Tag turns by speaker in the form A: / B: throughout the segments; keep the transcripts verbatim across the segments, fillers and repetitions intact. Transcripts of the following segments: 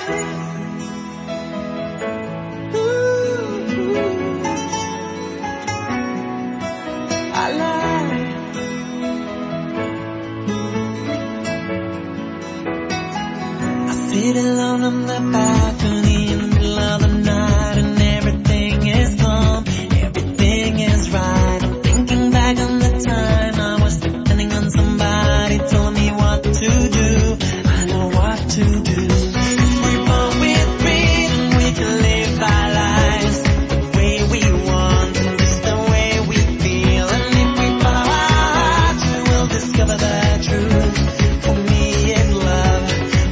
A: Sit alone on the balcony in the middle of the night and everything is calm, everything is right. I'm thinking back on the time I was depending on somebody telling me what to do. I know what to do. We're born with freedom, we can live our lives the way we want and just the way we feel. And if we follow our hearts, we will discover the truth. For me it's love.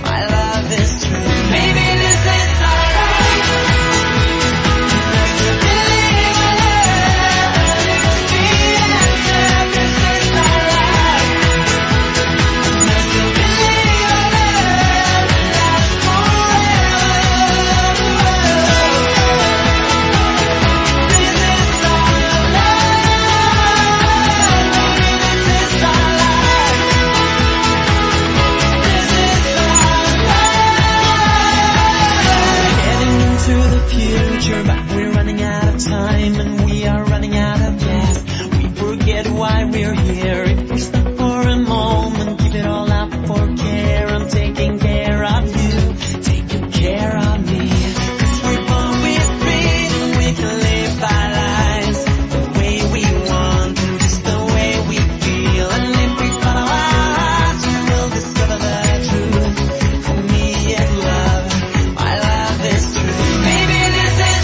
A: But we're running out of time and we are running out of gas. We forget why we're here. If we stop for a moment, give it all up for care. I'm taking care of you, taking care of me. 'Cause we're born with freedom, we can live our lives the way we want and just the way we feel. And if we follow our hearts, we will discover the truth. For me it's love, my love is true. Maybe this is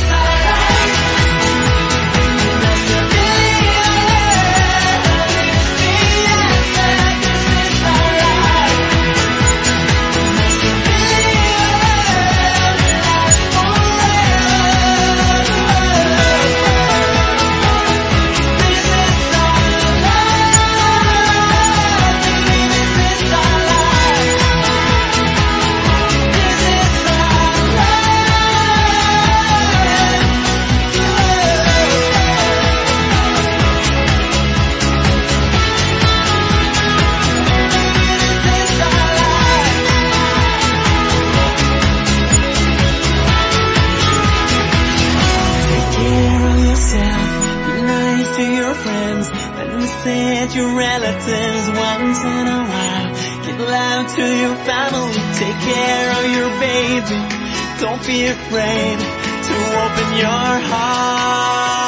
A: to your friends and visit your relatives once in a while. Give love to your family, take care of your baby. Don't be afraid to open your heart.